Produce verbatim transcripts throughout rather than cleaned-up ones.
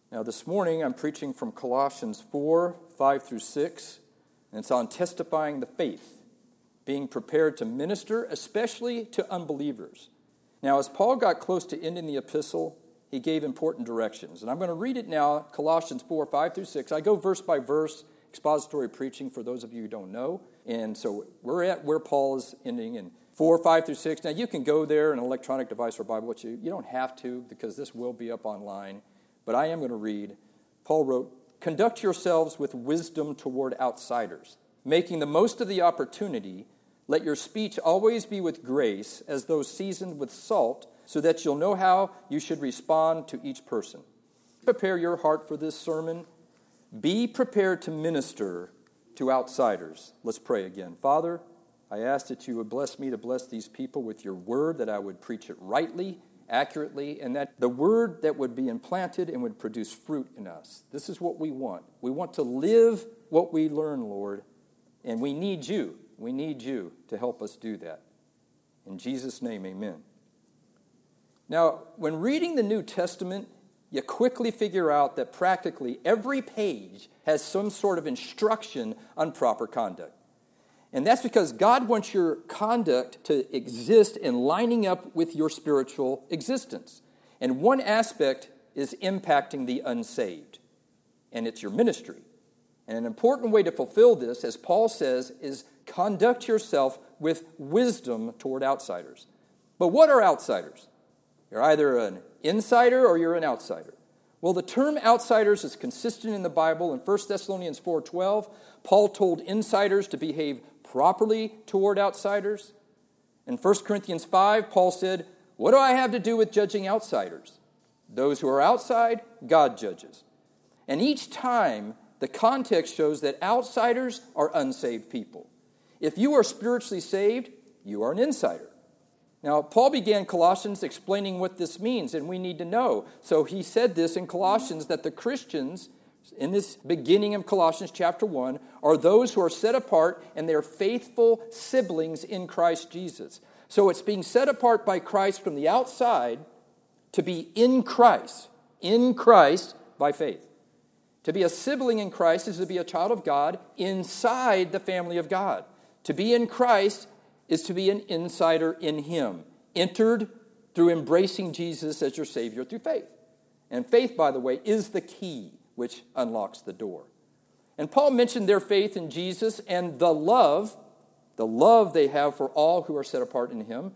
Now, this morning I'm preaching from Colossians four, five through six, and it's on testifying the faith, being prepared to minister, especially to unbelievers. Now, as Paul got close to ending the epistle, he gave important directions. And I'm going to read it now, Colossians four, five through six. I go verse by verse, expository preaching for those of you who don't know. And so we're at where Paul is ending in four, five through six. Now, you can go there in an electronic device or Bible, which you, you don't have to because this will be up online. But I am going to read. Paul wrote, "Conduct yourselves with wisdom toward outsiders, making the most of the opportunity. Let your speech always be with grace, as though seasoned with salt, so that you'll know how you should respond to each person. Prepare your heart for this sermon. Be prepared to minister to outsiders." Let's pray again. Father, I ask that you would bless me to bless these people with your word, that I would preach it rightly, accurately, and that the word that would be implanted and would produce fruit in us. This is what we want. We want to live what we learn, Lord, and we need you. We need you to help us do that. In Jesus' name, amen. Now, when reading the New Testament, you quickly figure out that practically every page has some sort of instruction on proper conduct. And that's because God wants your conduct to exist in lining up with your spiritual existence. And one aspect is impacting the unsaved, and it's your ministry. And an important way to fulfill this, as Paul says, is conduct yourself with wisdom toward outsiders. But what are outsiders? You're either an insider or you're an outsider. Well, the term outsiders is consistent in the Bible. In First Thessalonians four twelve, Paul told insiders to behave properly toward outsiders. In First Corinthians five, Paul said, "What do I have to do with judging outsiders? Those who are outside, God judges." And each time, the context shows that outsiders are unsaved people. If you are spiritually saved, you are an insider. Now, Paul began Colossians explaining what this means, and we need to know. So he said this in Colossians, that the Christians, in this beginning of Colossians chapter one, are those who are set apart, and they are faithful siblings in Christ Jesus. So it's being set apart by Christ from the outside to be in Christ, in Christ by faith. To be a sibling in Christ is to be a child of God inside the family of God. To be in Christ is to be an insider in Him, entered through embracing Jesus as your Savior through faith. And faith, by the way, is the key which unlocks the door. And Paul mentioned their faith in Jesus and the love, the love they have for all who are set apart in Him.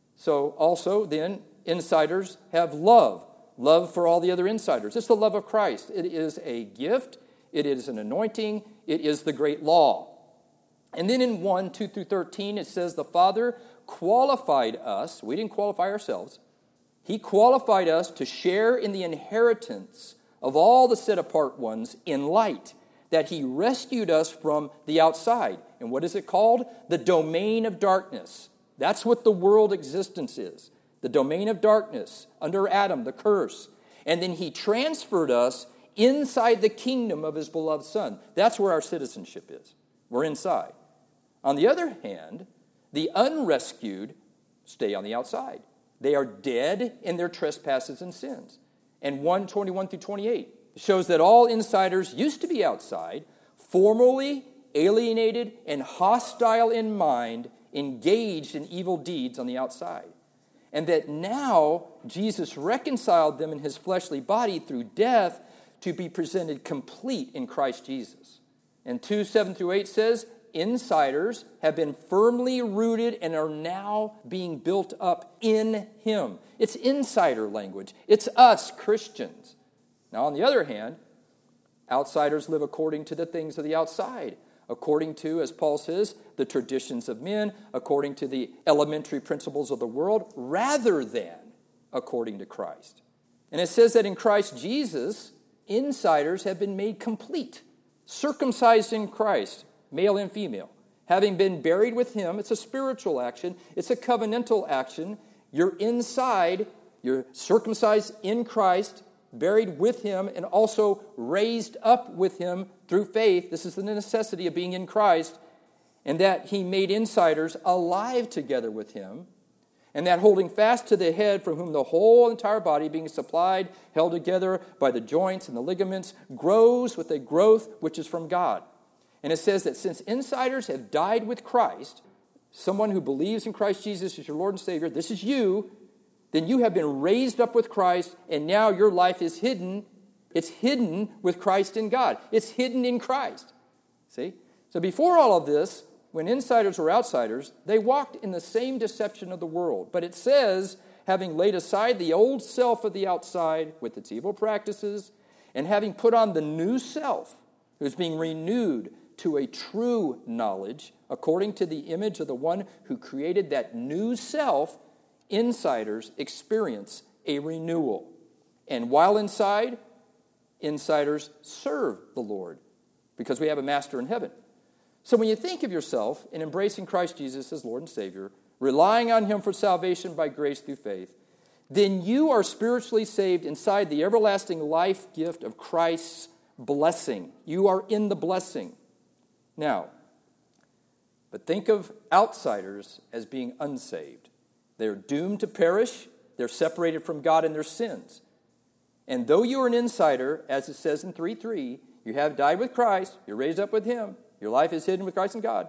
So also then, insiders have love, love for all the other insiders. It's the love of Christ. It is a gift. It is an anointing. It is the great law. And then in one, two through thirteen, it says the Father qualified us. We didn't qualify ourselves. He qualified us to share in the inheritance of all the set-apart ones in light, that He rescued us from the outside. And what is it called? The domain of darkness. That's what the world existence is. The domain of darkness under Adam, the curse. And then He transferred us inside the kingdom of His beloved Son. That's where our citizenship is. We're inside. On the other hand, the unrescued stay on the outside. They are dead in their trespasses and sins. And one twenty-one through twenty-eight shows that all insiders used to be outside, formally alienated and hostile in mind, engaged in evil deeds on the outside. And that now Jesus reconciled them in His fleshly body through death to be presented complete in Christ Jesus. And two, seven through eight says, insiders have been firmly rooted and are now being built up in Him. It's insider language. It's us, Christians. Now, on the other hand, outsiders live according to the things of the outside, according to, as Paul says, the traditions of men, according to the elementary principles of the world, rather than according to Christ. And it says that in Christ Jesus, insiders have been made complete, circumcised in Christ, male and female. Having been buried with Him, it's a spiritual action, it's a covenantal action. You're inside, you're circumcised in Christ, buried with Him, and also raised up with Him through faith. This is the necessity of being in Christ, and that He made insiders alive together with Him. And that holding fast to the head, from whom the whole entire body, being supplied, held together by the joints and the ligaments, grows with a growth which is from God. And it says that since insiders have died with Christ, someone who believes in Christ Jesus as your Lord and Savior, this is you, then you have been raised up with Christ, and now your life is hidden. It's hidden with Christ in God. It's hidden in Christ. See? So before all of this, when insiders were outsiders, they walked in the same deception of the world. But it says, having laid aside the old self of the outside with its evil practices, and having put on the new self, who's being renewed to a true knowledge, according to the image of the one who created that new self, insiders experience a renewal. And while inside, insiders serve the Lord, because we have a master in heaven. So when you think of yourself in embracing Christ Jesus as Lord and Savior, relying on Him for salvation by grace through faith, then you are spiritually saved inside the everlasting life gift of Christ's blessing. You are in the blessing. Now, but think of outsiders as being unsaved. They're doomed to perish. They're separated from God in their sins. And though you are an insider, as it says in three three, you have died with Christ, you're raised up with Him, your life is hidden with Christ in God,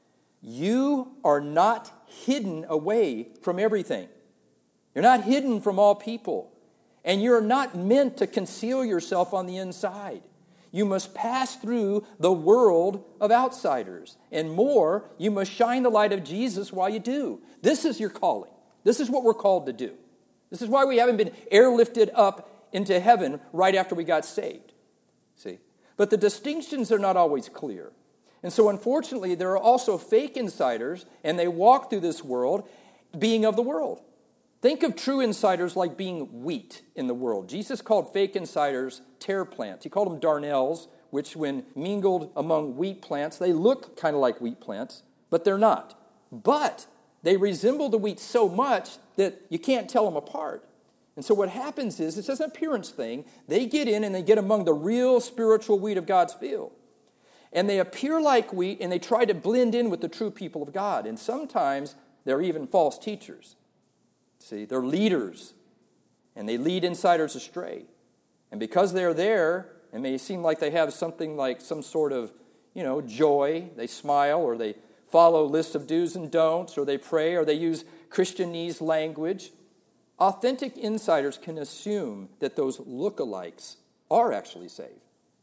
you are not hidden away from everything. You're not hidden from all people. And you're not meant to conceal yourself on the inside. You must pass through the world of outsiders. And more, you must shine the light of Jesus while you do. This is your calling. This is what we're called to do. This is why we haven't been airlifted up into heaven right after we got saved. See? But the distinctions are not always clear. And so unfortunately, there are also fake insiders, and they walk through this world being of the world. Think of true insiders like being wheat in the world. Jesus called fake insiders tare plants. He called them darnels, which when mingled among wheat plants, they look kind of like wheat plants, but they're not. But they resemble the wheat so much that you can't tell them apart. And so what happens is, it's just an appearance thing. They get in and they get among the real spiritual wheat of God's field. And they appear like wheat, and they try to blend in with the true people of God. And sometimes they're even false teachers. See, they're leaders, and they lead insiders astray. And because they're there, and they seem like they have something like some sort of, you know, joy, they smile, or they follow lists of do's and don'ts, or they pray, or they use Christianese language, authentic insiders can assume that those lookalikes are actually saved.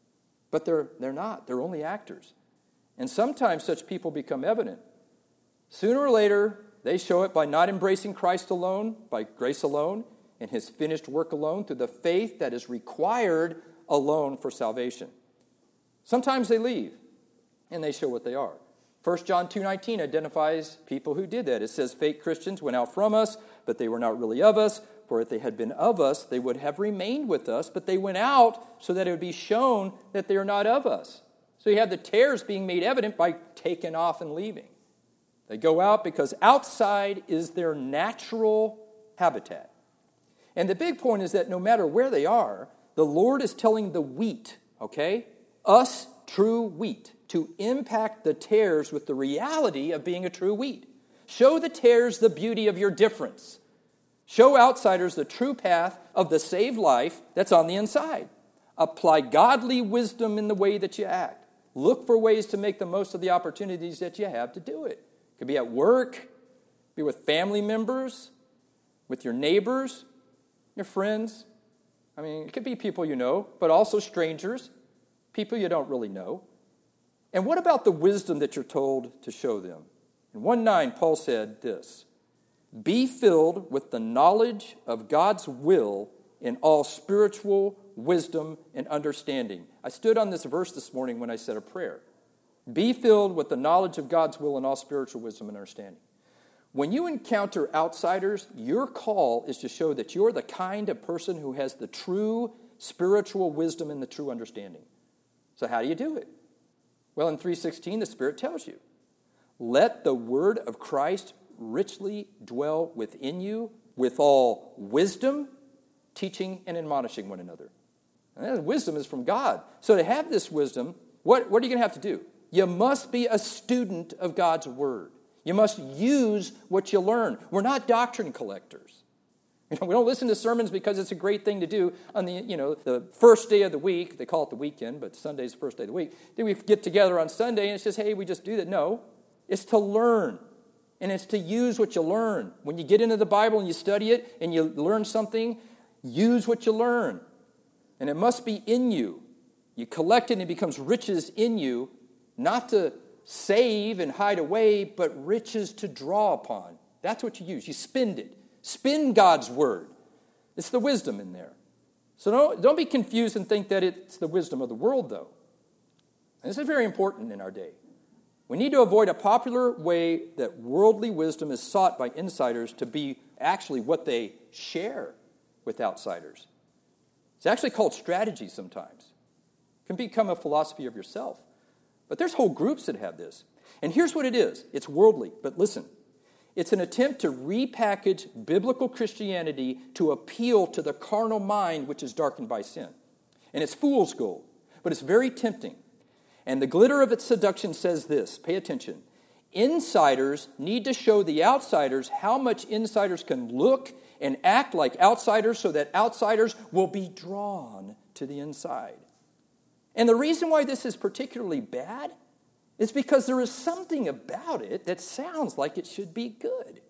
But they're, they're not. They're only actors. And sometimes such people become evident. Sooner or later, they show it by not embracing Christ alone, by grace alone, and His finished work alone, through the faith that is required alone for salvation. Sometimes they leave, and they show what they are. First John two nineteen identifies people who did that. It says, fake Christians went out from us, but they were not really of us. For if they had been of us, they would have remained with us. But they went out so that it would be shown that they are not of us. So you have the tares being made evident by taking off and leaving. They go out because outside is their natural habitat. And the big point is that no matter where they are, the Lord is telling the wheat, okay, us true wheat, to impact the tares with the reality of being a true wheat. Show the tares the beauty of your difference. Show outsiders the true path of the saved life that's on the inside. Apply godly wisdom in the way that you act. Look for ways to make the most of the opportunities that you have to do it. It could be at work, be with family members, with your neighbors, your friends. I mean, it could be people you know, but also strangers, people you don't really know. And what about the wisdom that you're told to show them? In one nine, Paul said this, be filled with the knowledge of God's will in all spiritual wisdom and understanding. I stood on this verse this morning when I said a prayer. Be filled with the knowledge of God's will in all spiritual wisdom and understanding. When you encounter outsiders, your call is to show that you're the kind of person who has the true spiritual wisdom and the true understanding. So how do you do it? Well, in three sixteen, the Spirit tells you, let the word of Christ richly dwell within you with all wisdom, teaching and admonishing one another. And that wisdom is from God. So to have this wisdom, what, what are you going to have to do? You must be a student of God's word. You must use what you learn. We're not doctrine collectors. You know, we don't listen to sermons because it's a great thing to do on the, you know, the first day of the week. They call it the weekend, but Sunday's the first day of the week. Then we get together on Sunday and it's just, hey, we just do that. No, it's to learn. And it's to use what you learn. When you get into the Bible and you study it and you learn something, use what you learn. And it must be in you. You collect it and it becomes riches in you, not to save and hide away, but riches to draw upon. That's what you use. You spend it. Spin God's word. It's the wisdom in there. So don't, don't be confused and think that it's the wisdom of the world, though. And this is very important in our day. We need to avoid a popular way that worldly wisdom is sought by insiders to be actually what they share with outsiders. It's actually called strategy sometimes. It can become a philosophy of yourself. But there's whole groups that have this. And here's what it is. It's worldly, but listen. It's an attempt to repackage biblical Christianity to appeal to the carnal mind which is darkened by sin. And it's fool's gold, but it's very tempting. And the glitter of its seduction says this, pay attention. Insiders need to show the outsiders how much insiders can look and act like outsiders so that outsiders will be drawn to the inside. And the reason why this is particularly bad is because there is something about it that sounds like it should be good.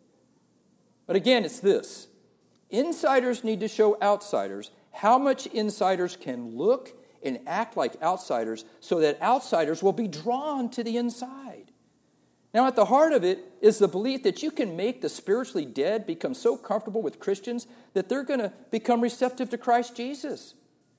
But again, it's this. Insiders need to show outsiders how much insiders can look and act like outsiders so that outsiders will be drawn to the inside. Now, at the heart of it is the belief that you can make the spiritually dead become so comfortable with Christians that they're going to become receptive to Christ Jesus.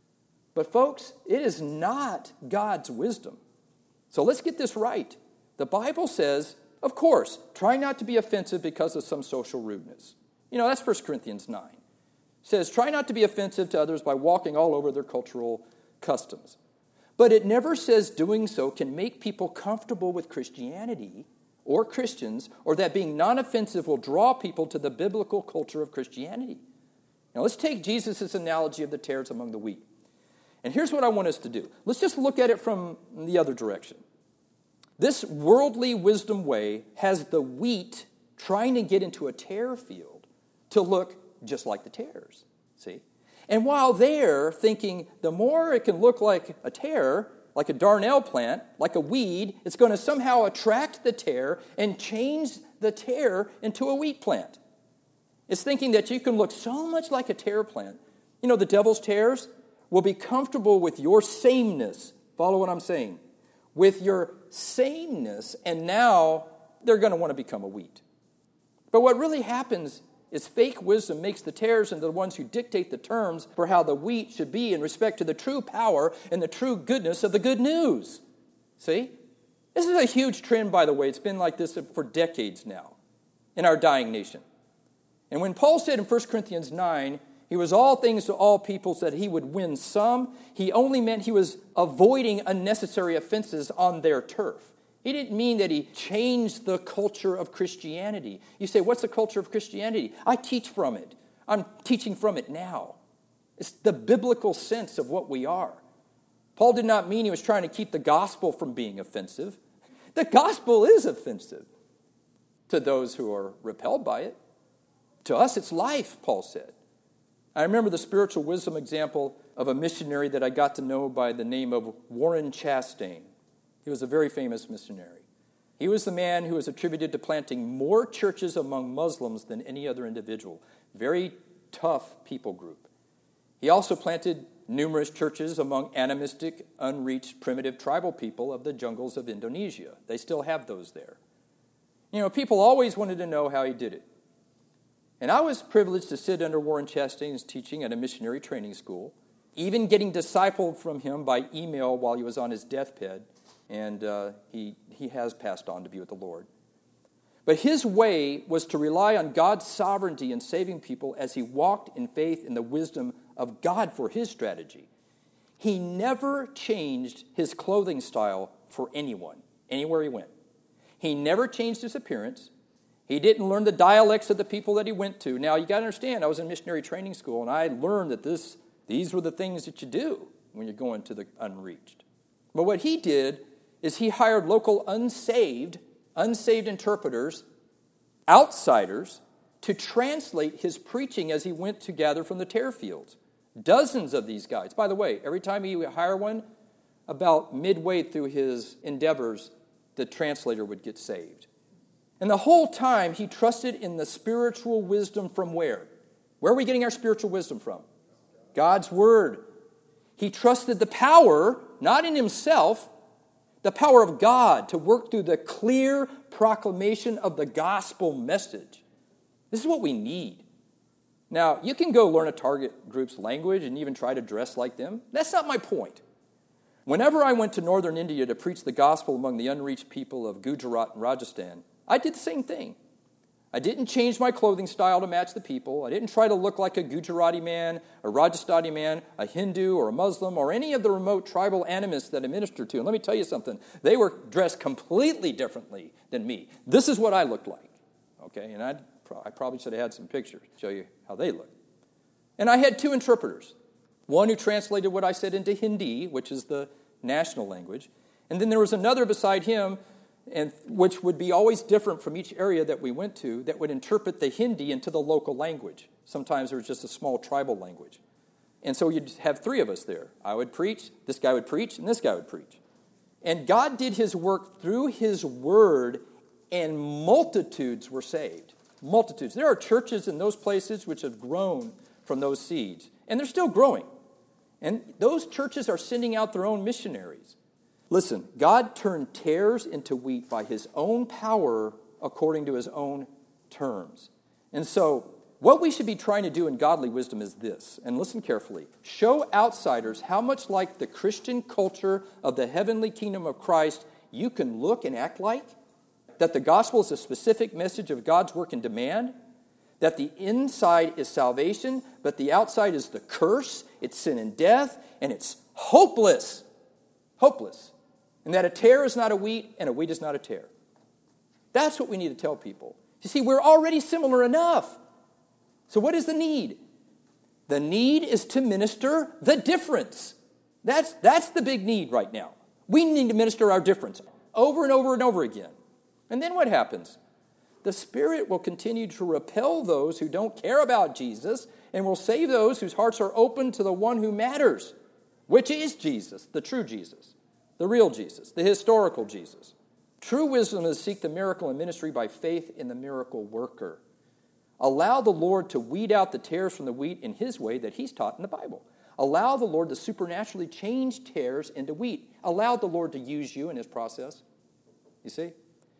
But folks, it is not God's wisdom. So let's get this right. The Bible says, of course, try not to be offensive because of some social rudeness. You know, that's First Corinthians nine. It says, try not to be offensive to others by walking all over their cultural customs. But it never says doing so can make people comfortable with Christianity or Christians, or that being non-offensive will draw people to the biblical culture of Christianity. Now let's take Jesus' analogy of the tares among the wheat. And here's what I want us to do. Let's just look at it from the other direction. This worldly wisdom way has the wheat trying to get into a tare field to look just like the tares. See? And while they're thinking the more it can look like a tare, like a darnel plant, like a weed, it's going to somehow attract the tare and change the tare into a wheat plant. It's thinking that you can look so much like a tare plant. You know, the devil's tares will be comfortable with your sameness. Follow what I'm saying. With your sameness, and now they're going to want to become a wheat. But what really happens is fake wisdom makes the tares into the ones who dictate the terms for how the wheat should be in respect to the true power and the true goodness of the good news. See? This is a huge trend, by the way. It's been like this for decades now in our dying nation. And when Paul said in First Corinthians nine, he was all things to all people so that he would win some, he only meant he was avoiding unnecessary offenses on their turf. He didn't mean that he changed the culture of Christianity. You say, what's the culture of Christianity? I teach from it. I'm teaching from it now. It's the biblical sense of what we are. Paul did not mean he was trying to keep the gospel from being offensive. The gospel is offensive to those who are repelled by it. To us, it's life, Paul said. I remember the spiritual wisdom example of a missionary that I got to know by the name of Warren Chastain. He was a very famous missionary. He was the man who was attributed to planting more churches among Muslims than any other individual. Very tough people group. He also planted numerous churches among animistic, unreached, primitive tribal people of the jungles of Indonesia. They still have those there. You know, people always wanted to know how he did it. And I was privileged to sit under Warren Chastain's teaching at a missionary training school, even getting discipled from him by email while he was on his deathbed. And uh, he, he has passed on to be with the Lord. But his way was to rely on God's sovereignty in saving people as he walked in faith in the wisdom of God for his strategy. He never changed his clothing style for anyone, anywhere he went. He never changed his appearance. He didn't learn the dialects of the people that he went to. Now, you got to understand, I was in missionary training school, and I learned that this these were the things that you do when you're going to the unreached. But what he did is he hired local unsaved, unsaved interpreters, outsiders, to translate his preaching as he went to gather from the tare fields. Dozens of these guys. By the way, every time he would hire one, about midway through his endeavors, the translator would get saved. And the whole time, he trusted in the spiritual wisdom from where? Where are we getting our spiritual wisdom from? God's Word. He trusted the power, not in himself, the power of God to work through the clear proclamation of the gospel message. This is what we need. Now, you can go learn a target group's language and even try to dress like them. That's not my point. Whenever I went to northern India to preach the gospel among the unreached people of Gujarat and Rajasthan, I did the same thing. I didn't change my clothing style to match the people. I didn't try to look like a Gujarati man, a Rajasthani man, a Hindu or a Muslim, or any of the remote tribal animists that I ministered to. And let me tell you something. They were dressed completely differently than me. This is what I looked like. Okay, and I'd, I probably should have had some pictures to show you how they looked. And I had two interpreters. One who translated what I said into Hindi, which is the national language. And then there was another beside him, and which would be always different from each area that we went to, that would interpret the Hindi into the local language. Sometimes there was just a small tribal language. And so you'd have three of us there. I would preach, this guy would preach, and this guy would preach. And God did his work through his word, and multitudes were saved. Multitudes. There are churches in those places which have grown from those seeds. And they're still growing. And those churches are sending out their own missionaries. Listen, God turned tares into wheat by his own power according to his own terms. And so what we should be trying to do in godly wisdom is this, and listen carefully. Show outsiders how much like the Christian culture of the heavenly kingdom of Christ you can look and act like, that the gospel is a specific message of God's work and demand, that the inside is salvation, but the outside is the curse, it's sin and death, and it's hopeless. Hopeless. And that a tare is not a wheat, and a wheat is not a tare. That's what we need to tell people. You see, we're already similar enough. So what is the need? The need is to minister the difference. That's, that's the big need right now. We need to minister our difference over and over and over again. And then what happens? The Spirit will continue to repel those who don't care about Jesus and will save those whose hearts are open to the one who matters, which is Jesus, the true Jesus. The real Jesus, the historical Jesus. True wisdom is to seek the miracle in ministry by faith in the miracle worker. Allow the Lord to weed out the tares from the wheat in his way that he's taught in the Bible. Allow the Lord to supernaturally change tares into wheat. Allow the Lord to use you in his process. You see?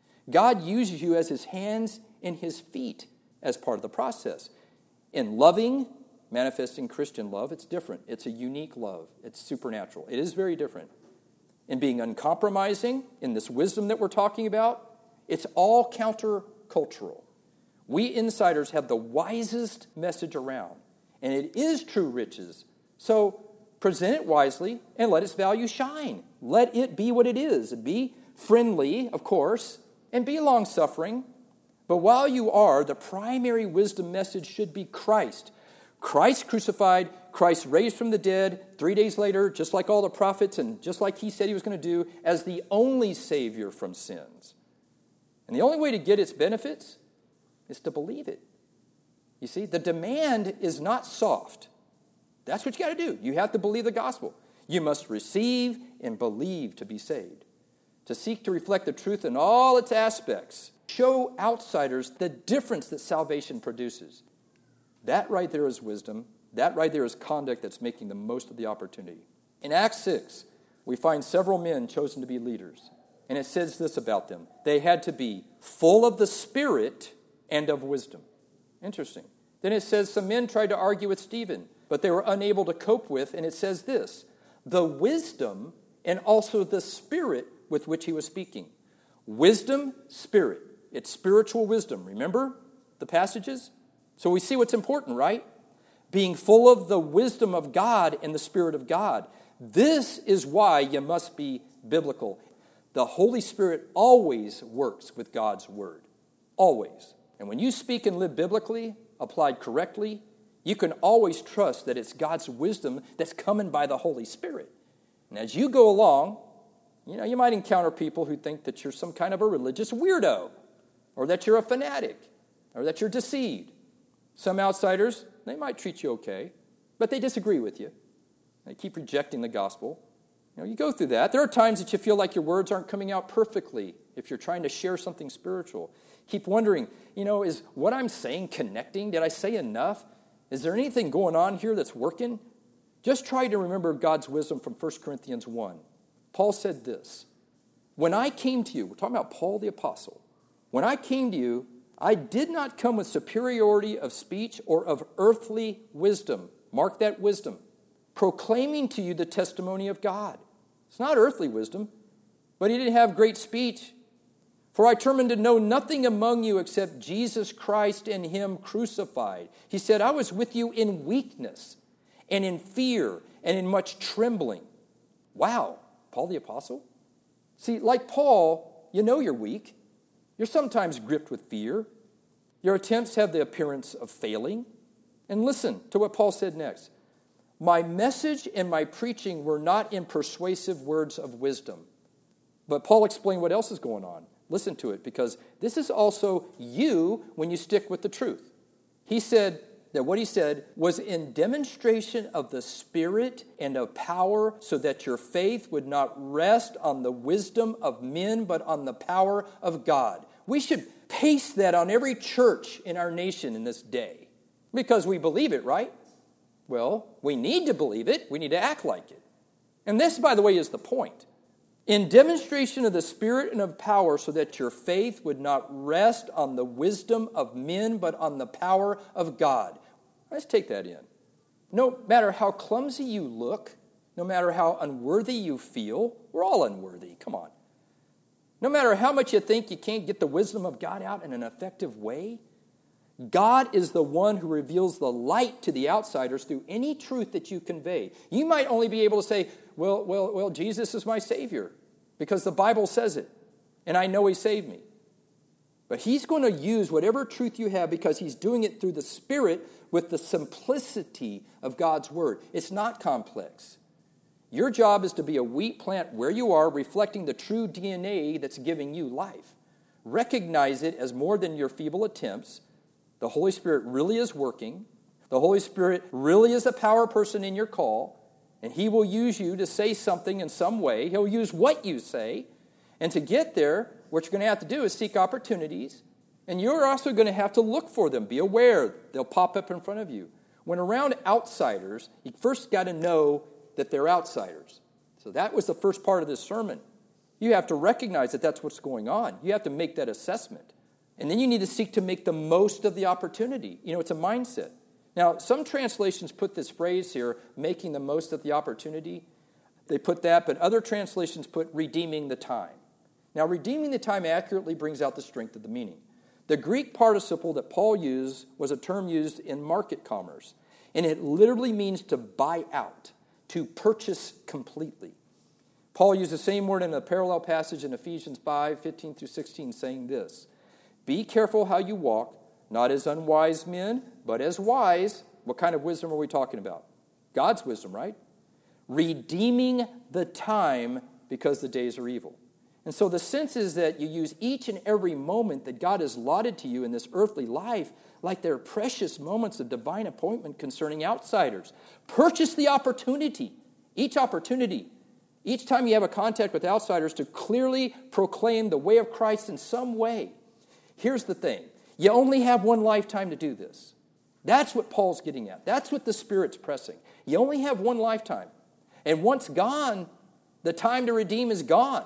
God uses you as his hands and his feet as part of the process. In loving, manifesting Christian love, it's different. It's a unique love. It's supernatural. It is very different. In being uncompromising, in this wisdom that we're talking about, it's all countercultural. We insiders have the wisest message around, and it is true riches. So present it wisely and let its value shine. Let it be what it is. Be friendly, of course, and be long-suffering. But while you are, the primary wisdom message should be Christ. Christ crucified, Christ raised from the dead, three days later, just like all the prophets and just like he said he was going to do, as the only Savior from sins. And the only way to get its benefits is to believe it. You see, the demand is not soft. That's what you got to do. You have to believe the gospel. You must receive and believe to be saved. To seek to reflect the truth in all its aspects. Show outsiders the difference that salvation produces. That right there is wisdom. That right there is conduct that's making the most of the opportunity. In Acts six, we find several men chosen to be leaders. And it says this about them. They had to be full of the Spirit and of wisdom. Interesting. Then it says some men tried to argue with Stephen, but they were unable to cope with, and it says this, the wisdom and also the Spirit with which he was speaking. Wisdom, Spirit. It's spiritual wisdom. Remember the passages? So we see what's important, right? Being full of the wisdom of God and the Spirit of God. This is why you must be biblical. The Holy Spirit always works with God's Word. Always. And when you speak and live biblically, applied correctly, you can always trust that it's God's wisdom that's coming by the Holy Spirit. And as you go along, You know, you might encounter people who think that you're some kind of a religious weirdo, or that you're a fanatic, or that you're deceived. Some outsiders, they might treat you okay, but they disagree with you. They keep rejecting the gospel. You know, you go through that. There are times that you feel like your words aren't coming out perfectly if you're trying to share something spiritual. Keep wondering, you know, is what I'm saying connecting? Did I say enough? Is there anything going on here that's working? Just try to remember God's wisdom from First Corinthians one. Paul said this, when I came to you, we're talking about Paul the apostle, when I came to you, I did not come with superiority of speech or of earthly wisdom. Mark that wisdom. Proclaiming to you the testimony of God. It's not earthly wisdom, but he didn't have great speech. For I determined to know nothing among you except Jesus Christ and him crucified. He said, I was with you in weakness and in fear and in much trembling. Wow, Paul the apostle? See, like Paul, you know you're weak. You're sometimes gripped with fear. Your attempts have the appearance of failing. And listen to what Paul said next. My message and my preaching were not in persuasive words of wisdom. But Paul explained what else is going on. Listen to it, because this is also you when you stick with the truth. He said that what he said was in demonstration of the Spirit and of power, so that your faith would not rest on the wisdom of men, but on the power of God. We should paste that on every church in our nation in this day, because we believe it, right? Well, we need to believe it. We need to act like it. And this, by the way, is the point. In demonstration of the Spirit and of power, so that your faith would not rest on the wisdom of men, but on the power of God. Let's take that in. No matter how clumsy you look, no matter how unworthy you feel, we're all unworthy, come on. No matter how much you think you can't get the wisdom of God out in an effective way, God is the one who reveals the light to the outsiders through any truth that you convey. You might only be able to say, well, well, well, Jesus is my Savior, because the Bible says it, and I know he saved me. But he's going to use whatever truth you have, because he's doing it through the Spirit with the simplicity of God's Word. It's not complex. Your job is to be a wheat plant where you are, reflecting the true D N A that's giving you life. Recognize it as more than your feeble attempts. The Holy Spirit really is working. The Holy Spirit really is a power person in your call, and he will use you to say something in some way. He'll use what you say. And to get there, what you're going to have to do is seek opportunities, and you're also going to have to look for them. Be aware. They'll pop up in front of you. When around outsiders, you first got to know that they're outsiders. So that was the first part of this sermon. You have to recognize that that's what's going on. You have to make that assessment. And then you need to seek to make the most of the opportunity. You know, it's a mindset. Now, some translations put this phrase here, making the most of the opportunity. They put that, but other translations put redeeming the time. Now, redeeming the time accurately brings out the strength of the meaning. The Greek participle that Paul used was a term used in market commerce, and it literally means to buy out, to purchase completely. Paul used the same word in a parallel passage in Ephesians five, fifteen through sixteen, saying this, be careful how you walk, not as unwise men, but as wise. What kind of wisdom are we talking about? God's wisdom, right? Redeeming the time, because the days are evil. And so the sense is that you use each and every moment that God has allotted to you in this earthly life like they're precious moments of divine appointment concerning outsiders. Purchase the opportunity, each opportunity, each time you have a contact with outsiders, to clearly proclaim the way of Christ in some way. Here's the thing. You only have one lifetime to do this. That's what Paul's getting at. That's what the Spirit's pressing. You only have one lifetime. And once gone, the time to redeem is gone.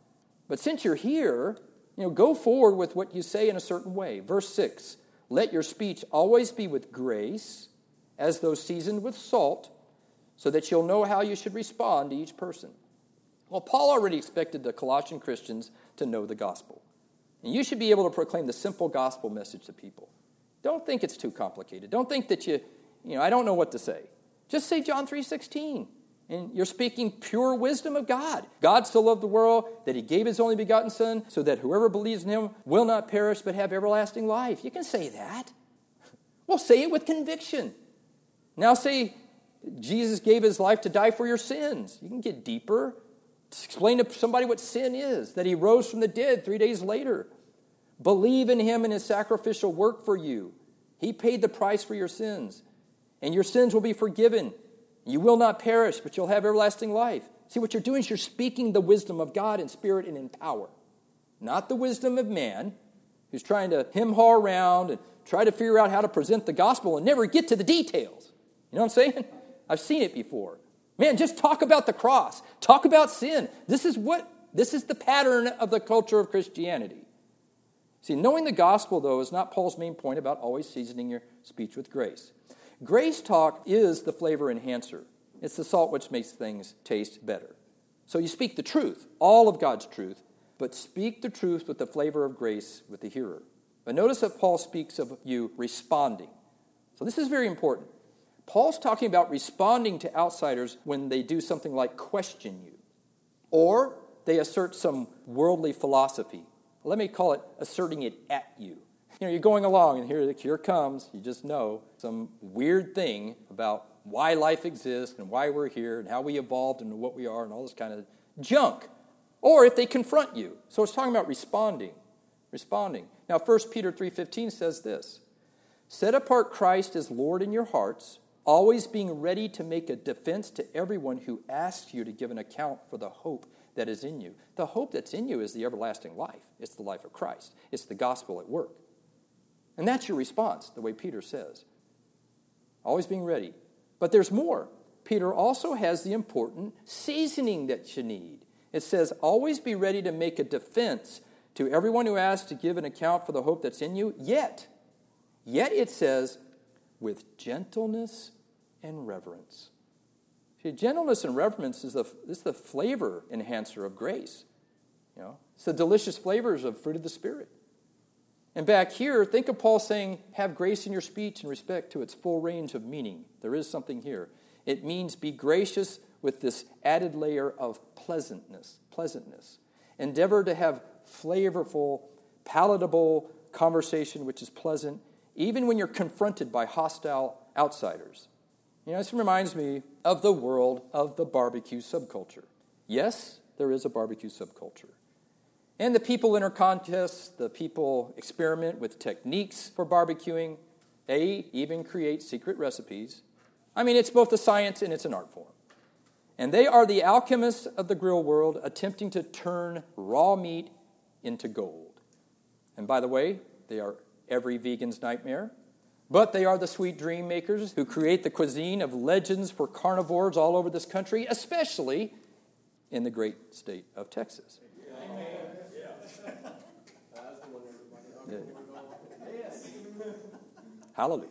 But since you're here, you know, go forward with what you say in a certain way. Verse six, let your speech always be with grace, as though seasoned with salt, so that you'll know how you should respond to each person. Well, Paul already expected the Colossian Christians to know the gospel. And you should be able to proclaim the simple gospel message to people. Don't think it's too complicated. Don't think that you, you know, I don't know what to say. Just say John three sixteen. And you're speaking pure wisdom of God. God so loved the world that he gave his only begotten Son, so that whoever believes in him will not perish but have everlasting life. You can say that. Well, say it with conviction. Now say Jesus gave his life to die for your sins. You can get deeper. Explain to somebody what sin is, that he rose from the dead three days later. Believe in him and his sacrificial work for you. He paid the price for your sins, and your sins will be forgiven. You will not perish, but you'll have everlasting life. See, what you're doing is you're speaking the wisdom of God in spirit and in power, not the wisdom of man, who's trying to hem-haw around and try to figure out how to present the gospel and never get to the details. You know what I'm saying? I've seen it before. Man, just talk about the cross. Talk about sin. This is what, this is the pattern of the culture of Christianity. See, knowing the gospel, though, is not Paul's main point about always seasoning your speech with grace. Grace talk is the flavor enhancer. It's the salt which makes things taste better. So you speak the truth, all of God's truth, but speak the truth with the flavor of grace with the hearer. But notice that Paul speaks of you responding. So this is very important. Paul's talking about responding to outsiders when they do something like question you, or they assert some worldly philosophy. Let me call it asserting it at you. You know, you're going along, and here, here comes, you just know, some weird thing about why life exists and why we're here and how we evolved and what we are and all this kind of junk. Or if they confront you. So it's talking about responding. Responding. Now, First Peter three fifteen says this, set apart Christ as Lord in your hearts, always being ready to make a defense to everyone who asks you to give an account for the hope that is in you. The hope that's in you is the everlasting life. It's the life of Christ. It's the gospel at work. And that's your response, the way Peter says. Always being ready. But there's more. Peter also has the important seasoning that you need. It says, always be ready to make a defense to everyone who asks to give an account for the hope that's in you. Yet, yet it says, with gentleness and reverence. See, gentleness and reverence is the, is the flavor enhancer of grace. You know, it's the delicious flavors of fruit of the Spirit. And back here, think of Paul saying, have grace in your speech in respect to its full range of meaning. There is something here. It means be gracious with this added layer of pleasantness. Pleasantness. Endeavor to have flavorful, palatable conversation which is pleasant, even when you're confronted by hostile outsiders. You know, this reminds me of the world of the barbecue subculture. Yes, there is a barbecue subculture. And the people enter contests, the people experiment with techniques for barbecuing. They even create secret recipes. I mean, it's both a science and it's an art form. And they are the alchemists of the grill world attempting to turn raw meat into gold. And by the way, they are every vegan's nightmare. But they are the sweet dream makers who create the cuisine of legends for carnivores all over this country, especially in the great state of Texas. Amen. Yeah. Hallelujah.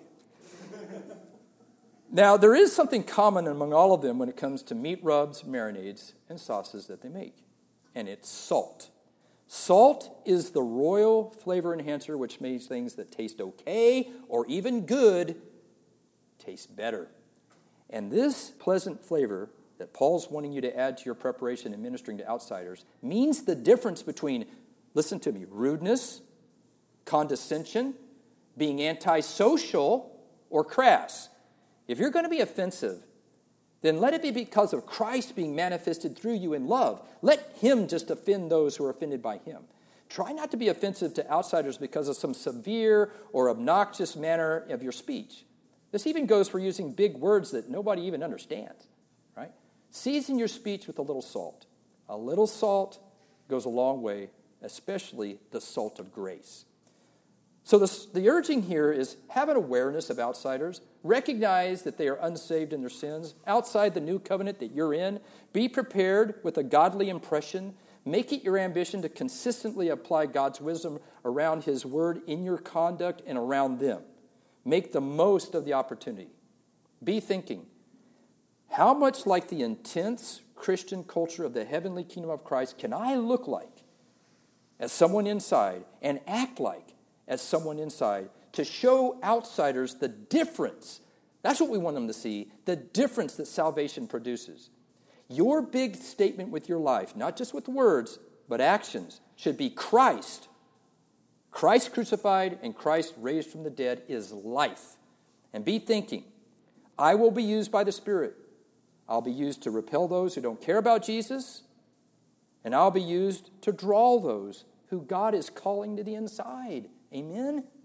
Now, there is something common among all of them when it comes to meat rubs, marinades, and sauces that they make, and it's salt. Salt is the royal flavor enhancer which makes things that taste okay or even good taste better. And this pleasant flavor that Paul's wanting you to add to your preparation and ministering to outsiders means the difference between, listen to me, rudeness, condescension, being antisocial, or crass. If you're going to be offensive, then let it be because of Christ being manifested through you in love. Let him just offend those who are offended by him. Try not to be offensive to outsiders because of some severe or obnoxious manner of your speech. This even goes for using big words that nobody even understands, right? Season your speech with a little salt. A little salt goes a long way, especially the salt of grace. So the, the urging here is have an awareness of outsiders. Recognize that they are unsaved in their sins. Outside the new covenant that you're in, be prepared with a godly impression. Make it your ambition to consistently apply God's wisdom around his word in your conduct and around them. Make the most of the opportunity. Be thinking, how much like the intense Christian culture of the heavenly kingdom of Christ can I look like as someone inside and act like as someone inside to show outsiders the difference? That's what we want them to see, the difference that salvation produces. Your big statement with your life, not just with words, but actions, should be Christ. Christ crucified and Christ raised from the dead is life. And be thinking, I will be used by the Spirit. I'll be used to repel those who don't care about Jesus, And I'll be used to draw those who God is calling to the inside. Amen?